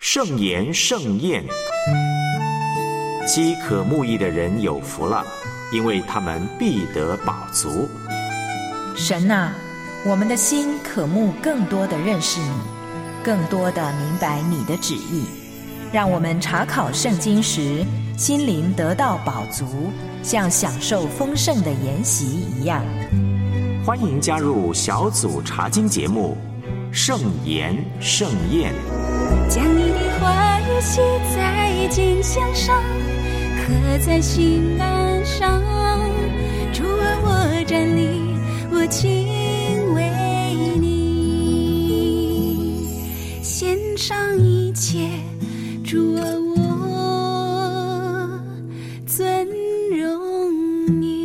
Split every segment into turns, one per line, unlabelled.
圣言盛宴。饥渴慕义的人有福了，因为他们必得饱足。
神啊，我们的心渴慕更多的认识你，更多的明白你的旨意，让我们查考圣经时心灵得到饱足，像享受丰盛的筵席一样。
欢迎加入小组查经节目圣言盛宴。
将你的话语写在金墙上，刻在心栏上。主啊，我站立，我敬畏你，献上一切。主啊，我尊荣你。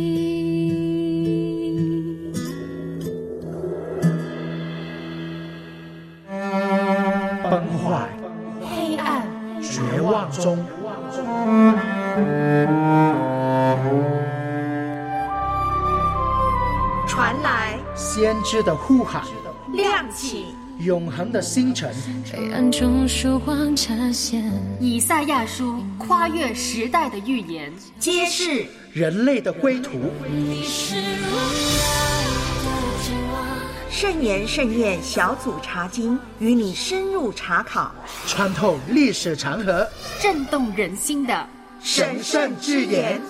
崩坏、
黑暗、
绝望中，
传来
先知的呼喊，
亮起
永恒的星辰。
黑暗中曙光乍现，
以赛亚书跨越时代的预言，
揭示
人类的归途。
你是我的指望。
圣言盛宴小组查经，与你深入查考，
穿透历史长河，
震动人心的
神圣之言。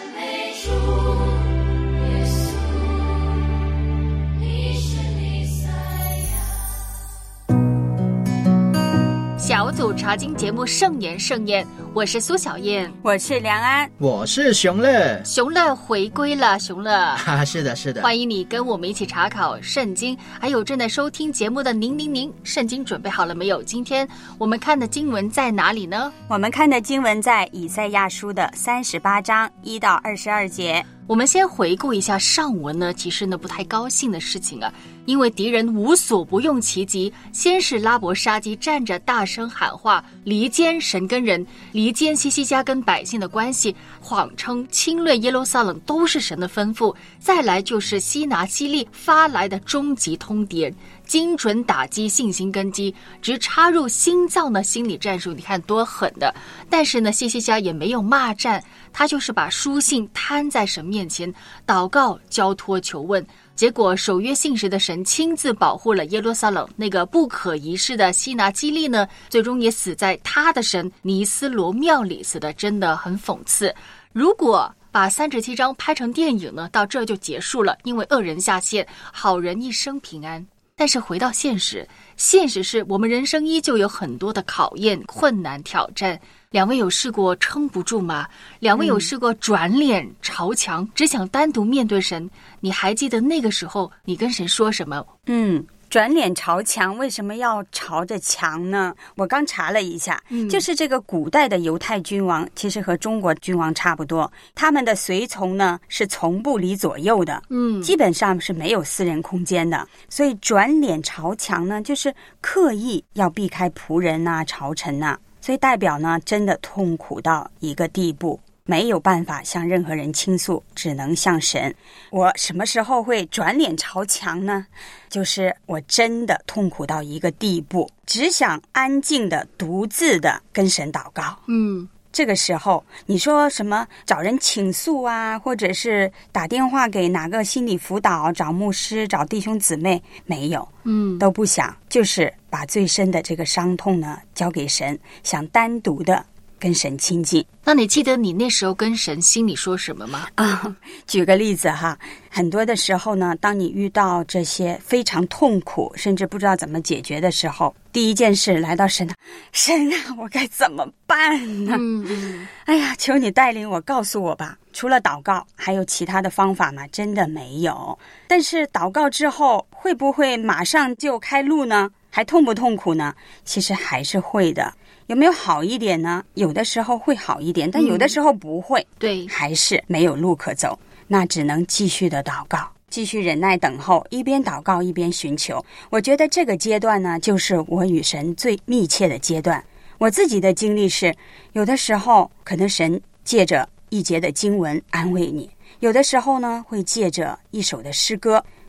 小组查经节目圣言盛宴，我是苏小燕，
我是梁安，
我是熊乐。
熊乐回归了，熊乐
是的，是的，
欢迎你跟我们一起查考圣经。还有正在收听节目的您，圣经准备好了没有？今天我们看的经文在哪里呢？
我们看的经文在以赛亚书的38章1到22节。
我们先回顾一下上文呢，其实呢不太高兴的事情啊，因为敌人无所不用其极。先是拉伯沙基站着大声喊话，离间神跟人，离间西西家跟百姓的关系，谎称侵略耶路撒冷都是神的吩咐。再来就是西拿基立发来的终极通牒，精准打击信心根基，直插入心脏的心理战术，你看多狠的。但是呢，西西家也没有骂战，他就是把书信摊在神面前，祷告交托求问。结果守约信实的神亲自保护了耶路撒冷，那个不可一世的西拿基立呢，最终也死在他的神尼斯罗庙里，死的真的很讽刺。如果把37章拍成电影呢，到这就结束了，因为恶人下线，好人一生平安。但是回到现实，现实是我们人生依旧有很多的考验、困难、挑战。两位有试过撑不住吗？两位有试过转脸朝墙，只想单独面对神？你还记得那个时候你跟神说什么？
转脸朝墙，为什么要朝着墙呢？我刚查了一下，就是这个古代的犹太君王其实和中国君王差不多，他们的随从呢是从不离左右的，基本上是没有私人空间的。所以转脸朝墙呢，就是刻意要避开仆人啊、朝臣啊，所以代表呢真的痛苦到一个地步，没有办法向任何人倾诉，只能向神。我什么时候会转脸朝墙呢？就是我真的痛苦到一个地步，只想安静的独自的跟神祷告。这个时候你说什么找人倾诉啊，或者是打电话给哪个心理辅导，找牧师，找弟兄姊妹，没有，都不想，就是把最深的这个伤痛呢交给神，想单独的跟神亲近。
那你记得你那时候跟神心里说什么吗？
举个例子哈，很多的时候呢，当你遇到这些非常痛苦，甚至不知道怎么解决的时候，第一件事来到神啊，神啊，我该怎么办呢？哎呀，求你带领我，告诉我吧。除了祷告，还有其他的方法吗？真的没有。但是祷告之后，会不会马上就开路呢？还痛不痛苦呢？其实还是会的。有没有好一点呢？有的时候会好一点，但有的时候不会，
对，
还是没有路可走，那只能继续的祷告，继续忍耐等候，一边祷告一边寻求。我觉得这个阶段呢，就是我与神最密切的阶段。我自己的经历是，有的时候可能神借着一节的经文安慰你，有的时候呢会借着一首的诗歌，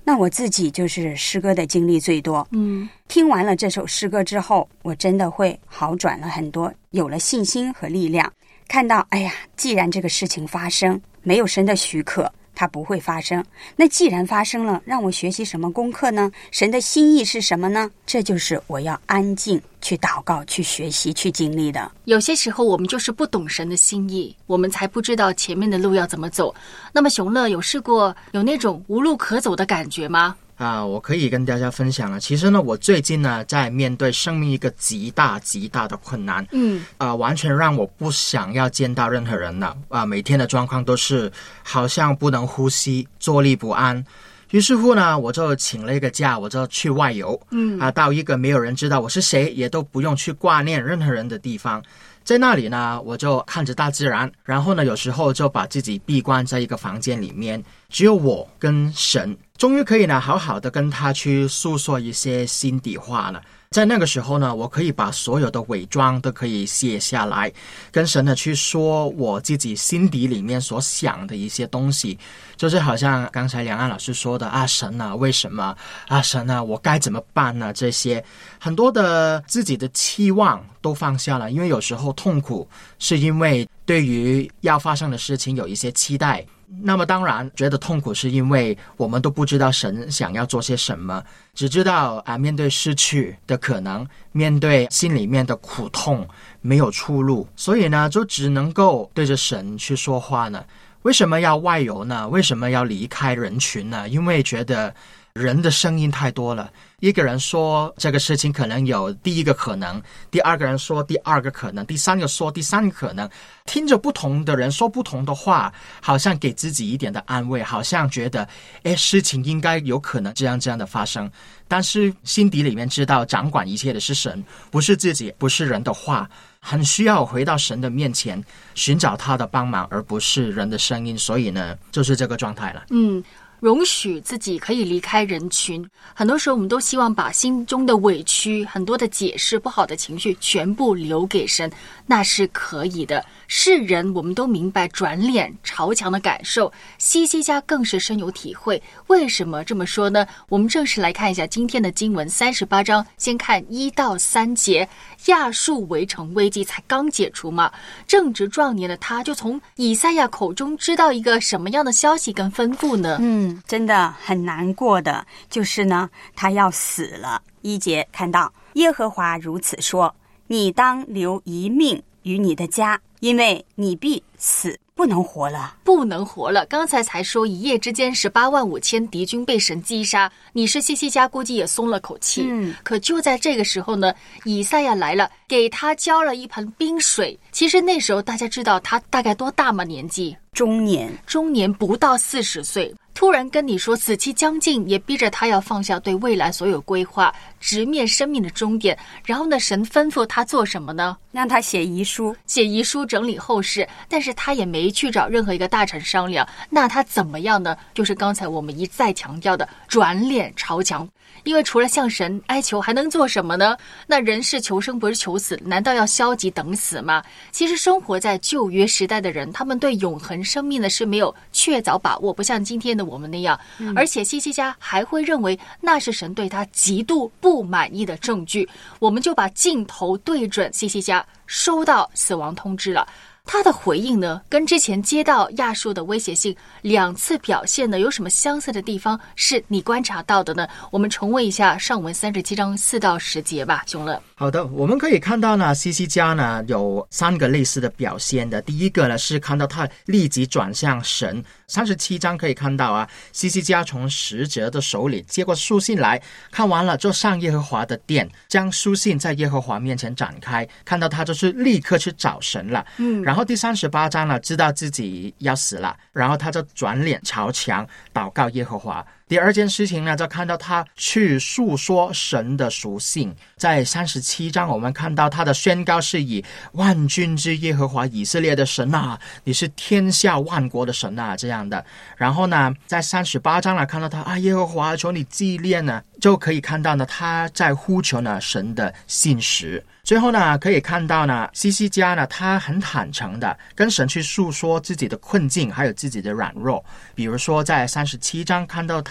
那我自己就是诗歌的经历最多。听完了这首诗歌之后，我真的会好转了很多，有了信心和力量。看到，哎呀，既然这个事情发生，没有神的许可，它不会发生。那既然发生了，让我学习什么功课呢？神的心意是什么呢？这就是我要安静去祷告、去学习、去经历的。
有些时候我们就是不懂神的心意，我们才不知道前面的路要怎么走。那么熊乐有试过有那种无路可走的感觉吗？
我可以跟大家分享了。其实呢，我最近呢在面对生命一个极大极大的困难，完全让我不想要见到任何人了。每天的状况都是好像不能呼吸，坐立不安。于是乎呢，我就请了一个假，我就去外游，到一个没有人知道我是谁，也都不用去挂念任何人的地方。在那里呢，我就看着大自然，然后呢，有时候就把自己闭关在一个房间里面，只有我跟神，终于可以呢好好的跟他去诉说一些心底话了。在那个时候呢，我可以把所有的伪装都可以卸下来，跟神呢去说我自己心底里面所想的一些东西，就是好像刚才梁安老师说的神啊，为什么神啊，我该怎么办呢？这些很多的自己的期望都放下了，因为有时候痛苦是因为对于要发生的事情有一些期待。那么当然觉得痛苦是因为我们都不知道神想要做些什么，只知道面对失去的可能，面对心里面的苦痛，没有出路，所以呢就只能够对着神去说话呢。为什么要外游呢？为什么要离开人群呢？因为觉得人的声音太多了，一个人说这个事情可能有第一个可能，第二个人说第二个可能，第三个说第三个可能，听着不同的人说不同的话，好像给自己一点的安慰，好像觉得事情应该有可能这样的发生，但是心底里面知道掌管一切的是神，不是自己，不是人的话，很需要回到神的面前寻找他的帮忙，而不是人的声音。所以呢就是这个状态了。
容许自己可以离开人群，很多时候我们都希望把心中的委屈、很多的解释、不好的情绪全部留给神，那是可以的。是人我们都明白转脸朝墙的感受，西西家更是深有体会。为什么这么说呢？我们正式来看一下今天的经文38章，先看1到3节。亚述围城危机才刚解除嘛，正值壮年的他就从以赛亚口中知道一个什么样的消息跟吩咐呢？
真的很难过的，就是呢，他要死了。1节看到耶和华如此说：你当留一命于你的家，因为你必死，不能活了。
不能活了。刚才说一夜之间18万5千敌军被神击杀，你是西西家估计也松了口气。可就在这个时候呢，以赛亚来了，给他浇了一盆冰水。其实那时候大家知道他大概多大吗？年纪
中年
不到40岁。突然跟你说死期将近，也逼着他要放下对未来所有规划，直面生命的终点。然后呢，神吩咐他做什么呢？
让他写遗书整理后事。但是他也没去找任何一个大臣商量，那他怎么样呢？就是刚才我们一再强调的转脸朝墙。因为除了向神哀求还能做什么呢？那人是求生不是求死，难道要消极等死吗？其实生活在旧约时代的人，他们对永恒生命呢是没有确凿把握，不像今天的我们那样。而且西西家还会认为那是神对他极度不满意的证据。我们就把镜头对准西西家，收到死亡通知了。他的回应呢，跟之前接到亚述的威胁性2次表现呢，有什么相似的地方是你观察到的呢？我们重温一下上文37章4到10节吧，熊乐。
好的，我们可以看到呢，西西家呢有3个类似的表现的。第一个呢是看到他立即转向神。37章可以看到西西家从使者的手里接过书信来，看完了就上耶和华的殿，将书信在耶和华面前展开，看到他就是立刻去找神了。然后第38章呢，知道自己要死了，然后他就转脸朝墙祷告耶和华。第二件事情呢，就看到他去述说神的属性。在37章我们看到他的宣告是以万军之耶和华以色列的神啊，你是天下万国的神啊，这样的。然后呢在38章呢，看到他耶和华求你纪念呢，就可以看到呢他在呼求呢神的信实。最后呢可以看到呢，西西家呢他很坦诚的跟神去诉说自己的困境还有自己的软弱。比如说在37章看到他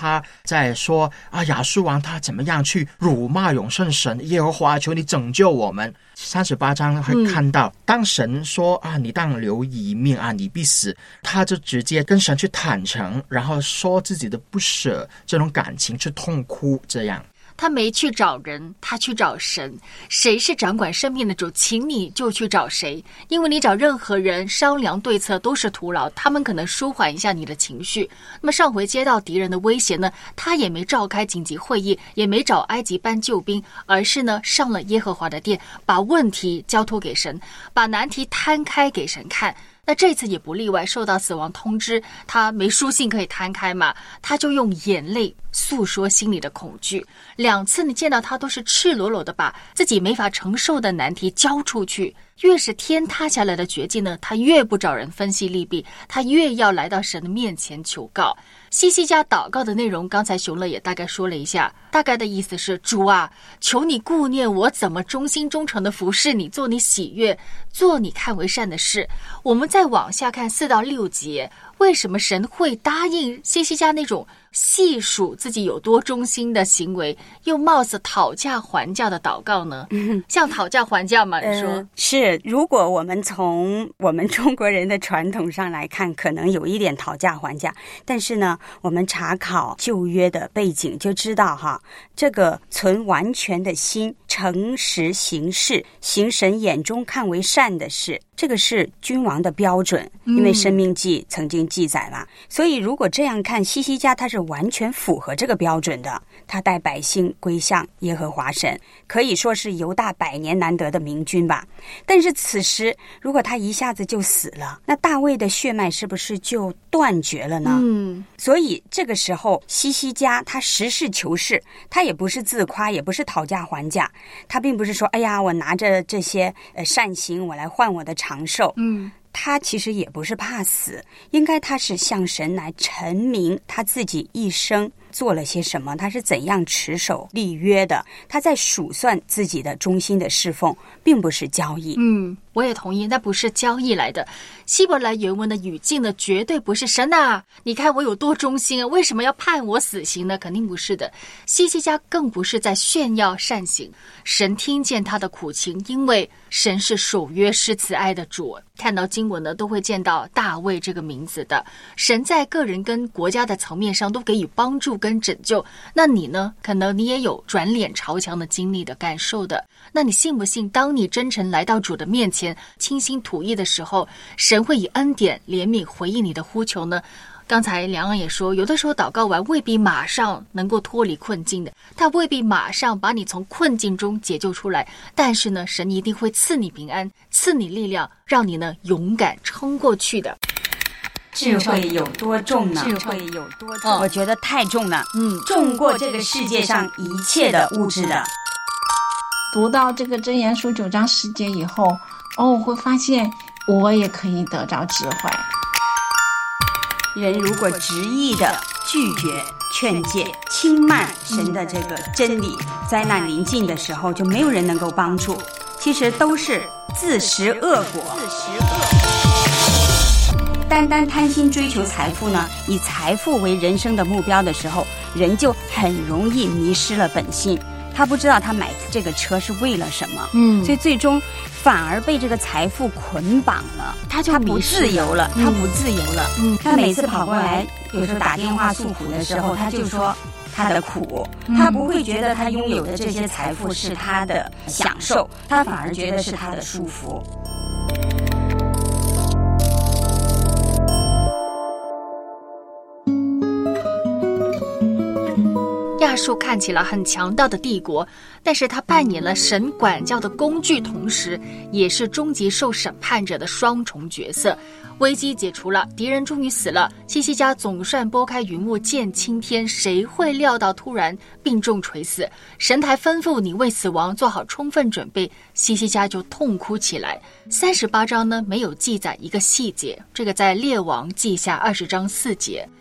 他在说亚述王他怎么样去辱骂永生神耶和华，求你拯救我们。38章会看到，当神说你当留一命你必死，他就直接跟神去坦诚，然后说自己的不舍，这种感情去痛哭，这样。
他没去找人，他去找神。谁是掌管生命的主，请你就去找谁，因为你找任何人商量对策都是徒劳，他们可能舒缓一下你的情绪。那么上回接到敌人的威胁呢，他也没召开紧急会议，也没找埃及搬救兵，而是呢上了耶和华的殿，把问题交托给神，把难题摊开给神看。那这次也不例外，受到死亡通知，他没书信可以摊开嘛，他就用眼泪诉说心里的恐惧。2次你见到他都是赤裸裸的把自己没法承受的难题交出去。越是天塌下来的绝境呢，他越不找人分析利弊，他越要来到神的面前求告。西西家祷告的内容，刚才熊乐也大概说了一下，大概的意思是：主啊，求你顾念我怎么忠心忠诚的服侍你，做你喜悦，做你看为善的事。我们再往下看4到6节，为什么神会答应西西家那种细数自己有多忠心的行为，又貌似讨价还价的祷告呢？像讨价还价吗？你说
是，如果我们从我们中国人的传统上来看，可能有一点讨价还价，但是呢，我们查考旧约的背景就知道这个存完全的心，诚实行事，行神眼中看为善的事，这个是君王的标准，因为申命记曾经记载了。所以如果这样看，西西家他是完全符合这个标准的，他带百姓归向耶和华神，可以说是犹大100年难得的明君吧。但是此时如果他一下子就死了，那大卫的血脉是不是就断绝了呢？所以这个时候西西家他实事求是，他也不是自夸，也不是讨价还价，他并不是说我拿着这些善行我来换我的长寿。他其实也不是怕死，应该他是向神来陈明他自己一生做了些什么，他是怎样持守立约的，他在数算自己的忠心的侍奉，并不是交易。
我也同意，那不是交易来的。希伯来原文的语境呢，绝对不是神啊，你看我有多忠心啊，为什么要判我死刑呢？肯定不是的。西西家更不是在炫耀善行，神听见他的苦情，因为神是守约施慈爱的主。看到经文呢，都会见到大卫这个名字的。神在个人跟国家的层面上都给予帮助跟拯救，那你呢？可能你也有转脸朝墙的经历的感受的。那你信不信，当你真诚来到主的面前，倾心吐意的时候，神会以恩典怜悯回应你的呼求呢？刚才梁昂也说，有的时候祷告完未必马上能够脱离困境的，他未必马上把你从困境中解救出来，但是呢，神一定会赐你平安，赐你力量，让你呢勇敢撑过去的。
智慧有多重呢？智慧有多重？我觉得太重了，重过这个世界上一切的物质的。
读到这个箴言书9章10节以后，我会发现我也可以得着智慧。
人如果执意的拒绝劝诫轻慢神的这个真理，灾难临近的时候就没有人能够帮助，其实都是自食恶果。单单贪心追求财富呢，以财富为人生的目标的时候，人就很容易迷失了本性，他不知道他买这个车是为了什么，所以最终反而被这个财富捆绑了，他不自由了，他不自由了。他每次跑过来，有时候打电话诉苦的时候，他就说他的苦，他不会觉得他拥有的这些财富是他的享受，他反而觉得是他的束缚。
亚述看起来很强大的帝国，但是他扮演了神管教的工具，同时也是终极受审判者的双重角色。危机解除了，敌人终于死了，西西家总算拨开云雾见青天，谁会料到突然病重垂死？神台吩咐你为死亡做好充分准备，西西家就痛哭起来。38章呢没有记载一个细节，这个在列王记下20章4节。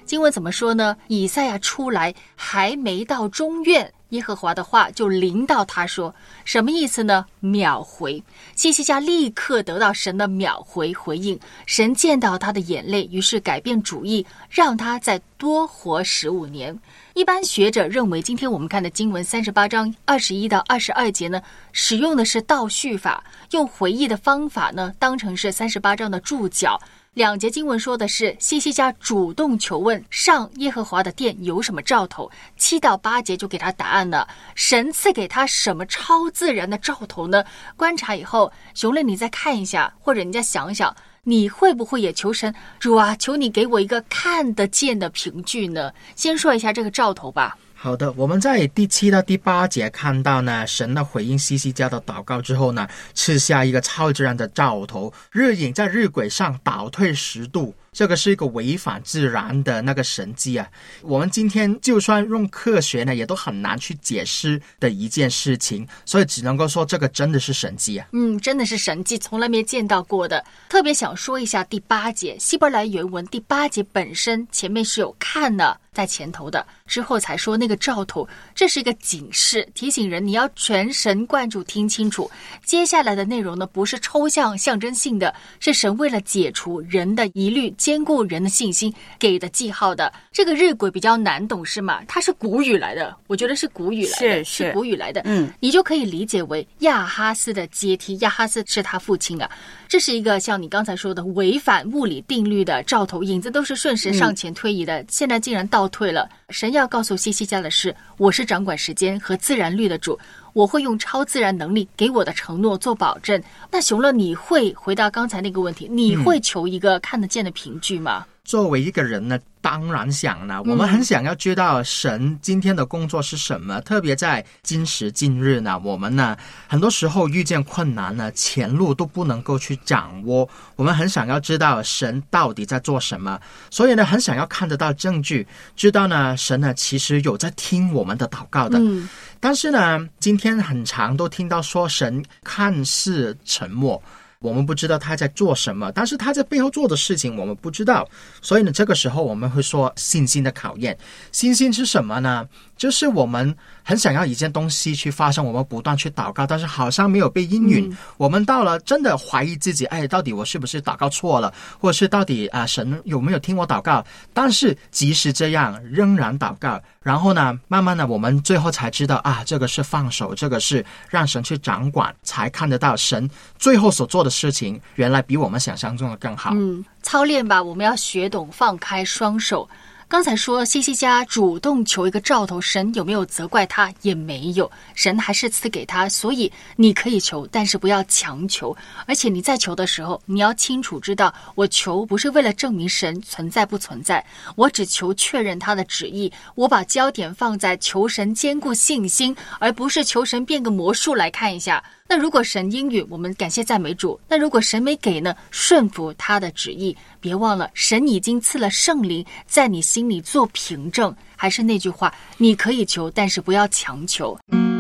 经文怎么说呢？以赛亚出来还没到中院，耶和华的话就临到他说，什么意思呢？秒回。希西家立刻得到神的秒回回应，神见到他的眼泪，于是改变主意，让他再多活15年。一般学者认为，今天我们看的经文38章21到22节呢，使用的是倒叙法，用回忆的方法呢，当成是38章的注脚。2节经文说的是希西家主动求问上耶和华的殿有什么兆头，7到8节就给他答案了。神赐给他什么超自然的兆头呢？观察以后，熊乐你再看一下，或者你再想一想，你会不会也求神，主啊，求你给我一个看得见的凭据呢？先说一下这个兆头吧。
好的，我们在第7到第8节看到呢，神的回应希西家的祷告之后呢，赐下一个超自然的兆头，日影在日晷上倒退10度，这个是一个违反自然的那个神迹啊。我们今天就算用科学呢，也都很难去解释的一件事情，所以只能够说这个真的是神迹啊。
真的是神迹，从来没见到过的。特别想说一下第8节，希伯来原文第8节本身前面是有看呢在前头的，之后才说那个兆头，这是一个警示，提醒人你要全神贯注听清楚。接下来的内容呢，不是抽象象征性的，是神为了解除人的疑虑，坚固人的信心给的记号的。这个日晷比较难懂是吗？它是古语来的，我觉得是古语来的，是古语来的。你就可以理解为亚哈斯的阶梯，亚哈斯是他父亲啊。这是一个像你刚才说的违反物理定律的兆头，影子都是顺时向前推移的，现在竟然倒退了。神要告诉希西家的是，我是掌管时间和自然律的主，我会用超自然能力给我的承诺做保证。那熊乐，你会回答刚才那个问题，你会求一个看得见的凭据吗？
作为一个人呢，当然想了，我们很想要知道神今天的工作是什么，特别在今时今日呢，我们呢很多时候遇见困难呢，前路都不能够去掌握，我们很想要知道神到底在做什么，所以呢很想要看得到证据，知道呢神呢其实有在听我们的祷告的。但是呢今天很常都听到说神看似沉默，我们不知道他在做什么，但是他在背后做的事情我们不知道，所以呢这个时候我们会说信心的考验。信心是什么呢？就是我们很想要一件东西去发生，我们不断去祷告，但是好像没有被应允，我们到了真的怀疑自己，到底我是不是祷告错了，或者是到底神有没有听我祷告，但是即使这样仍然祷告，然后呢慢慢的我们最后才知道这个是放手，这个是让神去掌管，才看得到神最后所做的事情原来比我们想象中的更好。
操练吧，我们要学懂放开双手。刚才说希西家主动求一个兆头，神有没有责怪他？也没有，神还是赐给他，所以你可以求，但是不要强求。而且你在求的时候，你要清楚知道，我求不是为了证明神存在不存在，我只求确认他的旨意，我把焦点放在求神坚固信心，而不是求神变个魔术来看一下。那如果神应允，我们感谢赞美主，那如果神没给呢，顺服他的旨意。别忘了神已经赐了圣灵在你心里做凭证，还是那句话，你可以求，但是不要强求。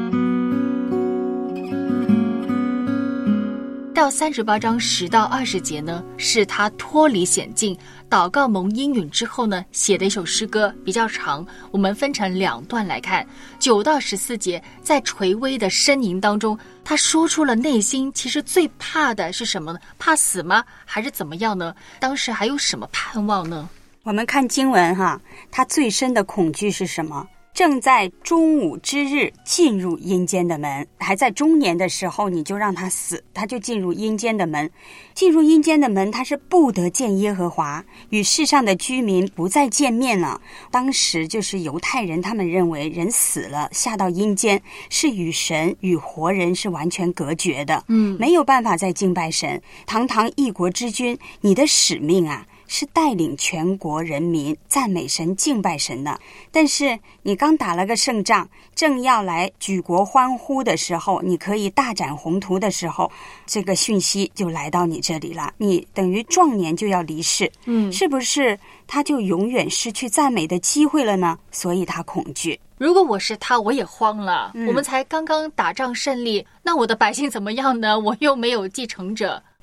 到38章10到20节呢，是他脱离险境，祷告蒙应允之后呢，写的一首诗歌，比较长，我们分成2段来看。9到14节，在垂危的呻吟当中，他说出了内心其实最怕的是什么呢？怕死吗？还是怎么样呢？当时还有什么盼望呢？
我们看经文他最深的恐惧是什么？正在中午之日进入阴间的门，还在中年的时候你就让他死，他就进入阴间的门。进入阴间的门，他是不得见耶和华，与世上的居民不再见面了。当时就是犹太人，他们认为人死了下到阴间是与神与活人是完全隔绝的，没有办法再敬拜神。堂堂一国之君，你的使命是带领全国人民赞美神敬拜神的，但是你刚打了个胜仗，正要来举国欢呼的时候，你可以大展宏图的时候，这个讯息就来到你这里了，你等于壮年就要离世，是不是他就永远失去赞美的机会了呢？所以他恐惧。
如果我是他，我也慌了。我们才刚刚打仗胜利，那我的百姓怎么样呢？我又没有继承者。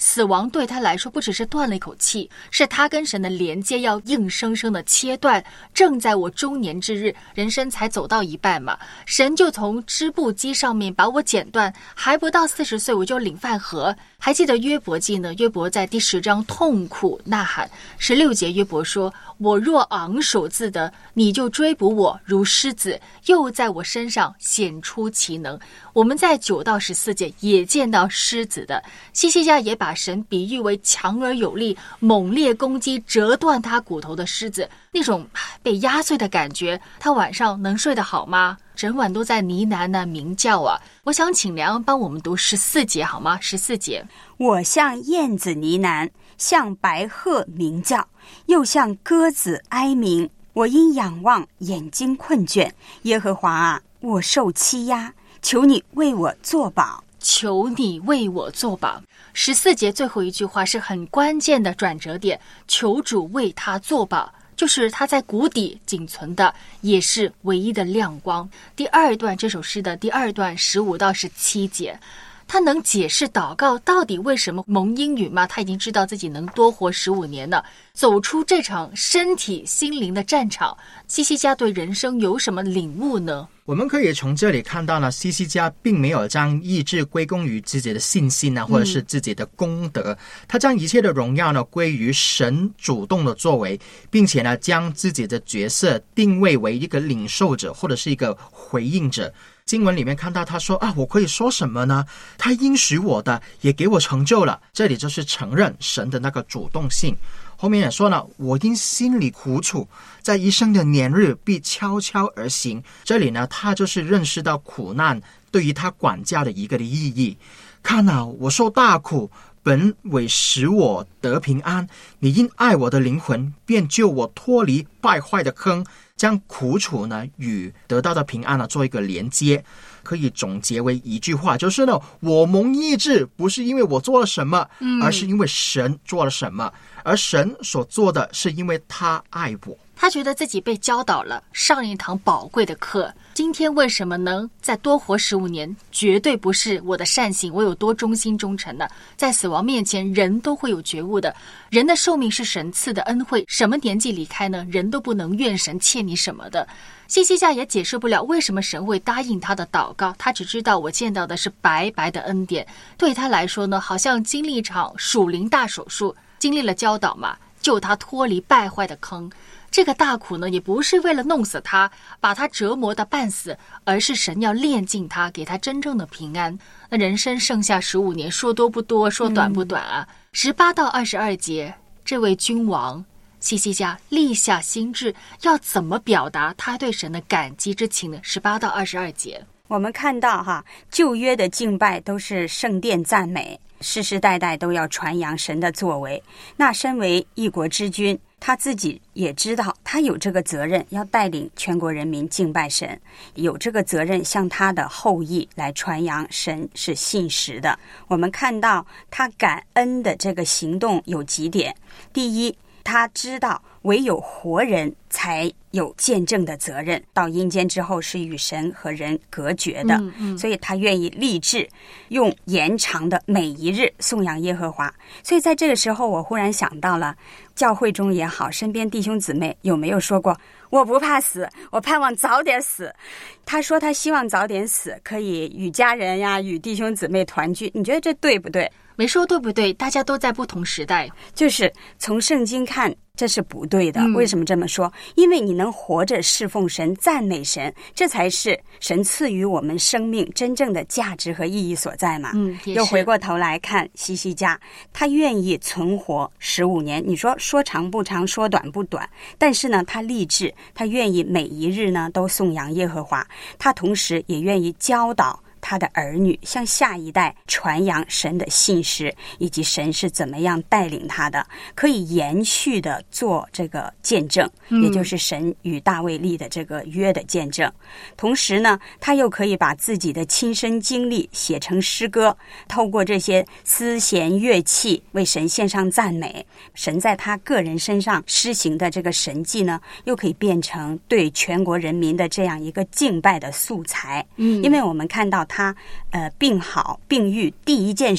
死亡对他来说不只是断了一口气，是他跟神的连接要硬生生的切断。正在我中年之日，人生才走到一半嘛，神就从织布机上面把我剪断，还不到40岁我就领饭盒。还记得约伯记呢？约伯在第10章痛苦呐喊，16节约伯说：我若昂首自得，你就追捕我如狮子，又在我身上显出其能。我们在9到14节也见到狮子的。希西家也把神比喻为强而有力、猛烈攻击折断他骨头的狮子，那种被压碎的感觉，他晚上能睡得好吗？整晚都在呢喃啊鸣叫啊。我想请梁帮我们读14节好吗？14节，
我像燕子呢喃，像白鹤鸣叫，又像鸽子哀鸣。我因仰望，眼睛困倦。耶和华啊，我受欺压，求你为我作保，
求你为我作保。14节最后一句话是很关键的转折点，求主为他作保，就是他在谷底仅存的，也是唯一的亮光。第2段，这首诗的第2段15到17节，他能解释祷告到底为什么蒙应允吗？他已经知道自己能多活15年了，走出这场身体心灵的战场。希西家对人生有什么领悟呢？
我们可以从这里看到呢，希西家并没有将意志归功于自己的信心或者是自己的功德，他将一切的荣耀呢归于神主动的作为，并且呢将自己的角色定位为一个领受者或者是一个回应者。经文里面看到他说我可以说什么呢？他应许我的也给我成就了，这里就是承认神的那个主动性。后面也说了，我因心里苦楚，在一生的年日必悄悄而行。这里呢，他就是认识到苦难对于他管教的一个的意义。看我受大苦，本为使我得平安，你因爱我的灵魂，便救我脱离败坏的坑，将苦楚呢与得到的平安呢做一个连接。可以总结为一句话，就是呢，我蒙医治不是因为我做了什么，而是因为神做了什么，而神所做的是因为他爱我。
他觉得自己被教导了，上一堂宝贵的课。今天为什么能再多活15年？绝对不是我的善行，我有多忠心忠诚呢？在死亡面前，人都会有觉悟的。人的寿命是神赐的恩惠，什么年纪离开呢？人都不能怨神欠你什么的。希西家也解释不了为什么神会答应他的祷告，他只知道我见到的是白白的恩典。对他来说呢，好像经历一场属灵大手术，经历了教导嘛，救他脱离败坏的坑。这个大苦呢，也不是为了弄死他，把他折磨的半死，而是神要炼净他，给他真正的平安。那人生剩下15年，说多不多，说短不短啊。18到22节，这位君王希西家立下心志，要怎么表达他对神的感激之情呢？18到22节，
我们看到旧约的敬拜都是圣殿赞美，世世代代都要传扬神的作为。那身为一国之君，他自己也知道他有这个责任，要带领全国人民敬拜神，有这个责任向他的后裔来传扬神是信实的。我们看到他感恩的这个行动有几点。第一，他知道唯有活人才有见证的责任，到阴间之后是与神和人隔绝的，所以他愿意立志用延长的每一日颂扬耶和华。所以在这个时候，我忽然想到了教会中也好，身边弟兄姊妹有没有说过，我不怕死，我盼望早点死。他说他希望早点死，可以与家人与弟兄姊妹团聚。你觉得这对不对？
没说对不对，大家都在不同时代。
就是从圣经看，这是不对的。为什么这么说？因为你能活着侍奉神、赞美神，这才是神赐予我们生命真正的价值和意义所在嘛。又回过头来看希西家，他愿意存活15年，你说长不长，说短不短，但是呢，他立志，他愿意每一日呢都颂扬耶和华，他同时也愿意教导他的儿女向下一代传扬神的信实，以及神是怎么样带领他的，可以延续的做这个见证，也就是神与大卫立的这个约的见证。同时呢，他又可以把自己的亲身经历写成诗歌，透过这些丝弦乐器为神献上赞美。神在他个人身上施行的这个神迹呢，又可以变成对全国人民的这样一个敬拜的素材。因为我们看到他病好病愈，第一件事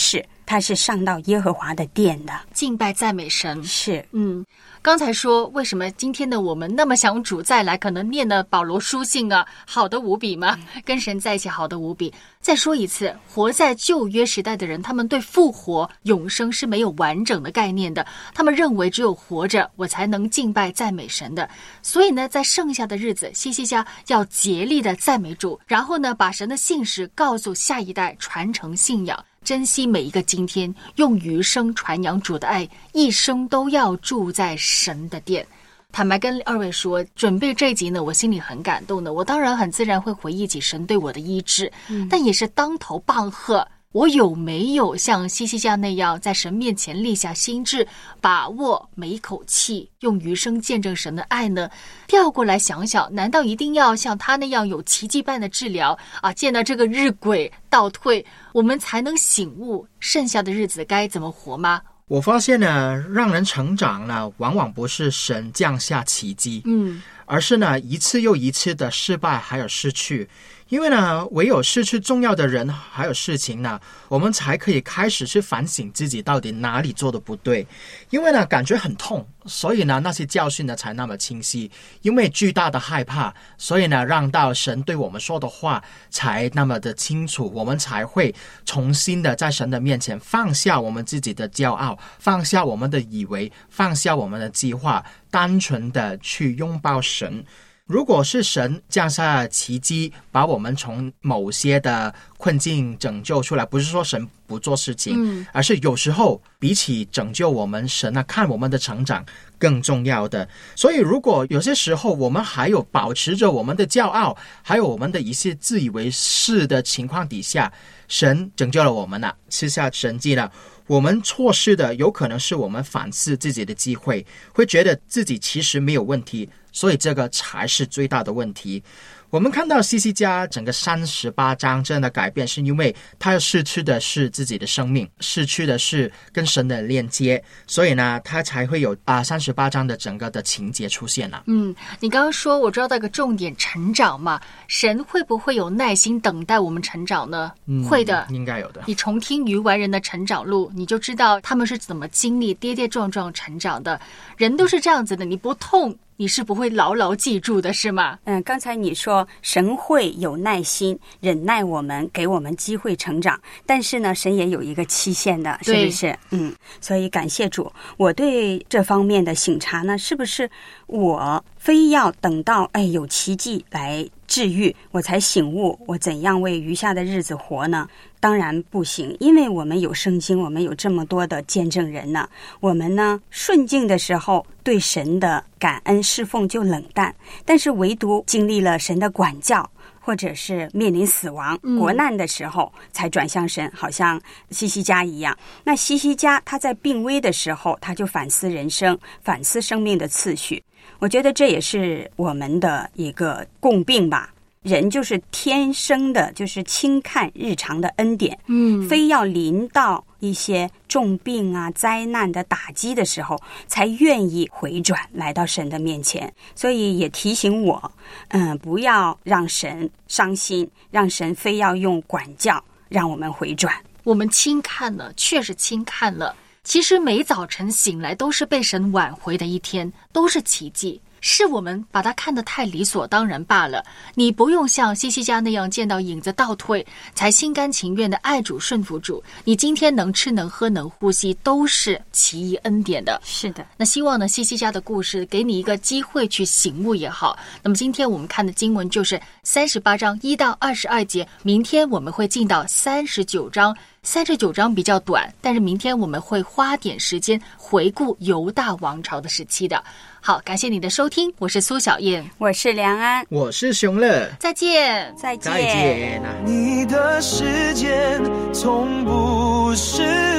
他是上到耶和华的殿的，
敬拜赞美神。
是，
刚才说为什么今天的我们那么想主再来，可能念了保罗书信啊，好的无比嘛，跟神在一起好的无比。再说一次，活在旧约时代的人，他们对复活永生是没有完整的概念的，他们认为只有活着我才能敬拜赞美神的。所以呢，在剩下的日子，希西家要竭力的赞美主，然后呢，把神的信实告诉下一代，传承信仰，珍惜每一个今天，用余生传扬主的爱，一生都要住在神的殿。坦白跟二位说，准备这一集呢，我心里很感动的。我当然很自然会回忆起神对我的医治，但也是当头棒喝。我有没有像希西家那样在神面前立下心志，把握每一口气，用余生见证神的爱呢？调过来想想，难道一定要像他那样有奇迹般的治疗啊？见到这个日晷倒退，我们才能醒悟剩下的日子该怎么活吗？
我发现呢，让人成长呢，往往不是神降下奇迹，而是呢一次又一次的失败还有失去。因为呢，唯有失去重要的人还有事情呢，我们才可以开始去反省自己到底哪里做的不对。因为呢，感觉很痛，所以呢，那些教训呢才那么清晰。因为巨大的害怕，所以呢，让到神对我们说的话才那么的清楚，我们才会重新的在神的面前放下我们自己的骄傲，放下我们的以为，放下我们的计划，单纯的去拥抱神。如果是神降下奇迹，把我们从某些的困境拯救出来，不是说神不做事情，而是有时候比起拯救我们，神看我们的成长更重要的。所以如果有些时候我们还有保持着我们的骄傲，还有我们的一些自以为是的情况底下，神拯救了我们了，赐下神迹了，我们错失的有可能是我们反思自己的机会，会觉得自己其实没有问题，所以这个才是最大的问题。我们看到希西家整个38章这样的改变，是因为他要失去的是自己的生命，失去的是跟神的链接，所以呢，他才会有38章的整个的情节出现了。
你刚刚说我知道一个重点，成长嘛，神会不会有耐心等待我们成长呢？会的，
应该有的。
你重听愚顽人的成长路，你就知道他们是怎么经历跌跌撞撞成长的。人都是这样子的，你不痛你是不会牢牢记住的，是吗？
刚才你说神会有耐心忍耐我们，给我们机会成长，但是呢，神也有一个期限的，是不是？所以感谢主。我对这方面的省察呢，是不是我非要等到有奇迹来治愈我才醒悟我怎样为余下的日子活呢？当然不行，因为我们有圣经，我们有这么多的见证人呢。我们呢顺境的时候对神的感恩侍奉就冷淡，但是唯独经历了神的管教，或者是面临死亡国难的时候才转向神，好像希西家一样。那希西家他在病危的时候，他就反思人生，反思生命的次序。我觉得这也是我们的一个共病吧。人就是天生的就是轻看日常的恩典，非要临到一些重病啊灾难的打击的时候才愿意回转来到神的面前。所以也提醒我不要让神伤心，让神非要用管教让我们回转。
我们轻看了，确实轻看了，其实每早晨醒来都是被神挽回的一天，都是奇迹，是我们把它看得太理所当然罢了。你不用像希西家那样见到影子倒退才心甘情愿的爱主顺服主，你今天能吃能喝能呼吸都是奇异恩典的。
是的，
那希望呢希西家的故事给你一个机会去醒悟也好。那么今天我们看的经文就是38章1到22节，明天我们会进到39章。39章比较短，但是明天我们会花点时间回顾犹大王朝的时期的。好，感谢你的收听，我是苏小燕，
我是梁安，
我是熊乐，
再见，
再见，
再见。
你的时间从不是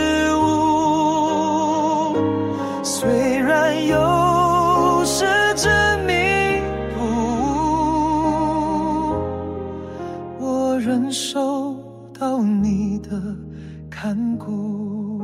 无，虽然有时真迷途，我忍受到你的看顾。